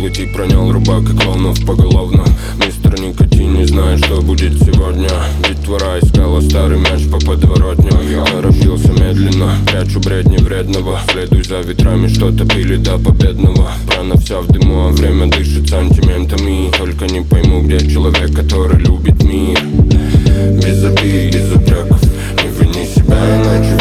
событий пронял рубак и клоунов поголовно. Мистер Никотин не знает, что будет сегодня. Детвора искала старый мяч по подворотням. Торопился медленно, прячу бредни вредного. Следуй за ветрами, что-то пили до победного. Прана вся в дыму, а время дышит сантиментами. Только не пойму, где человек, который любит мир. Без обид, без упреков, не вини себя, иначе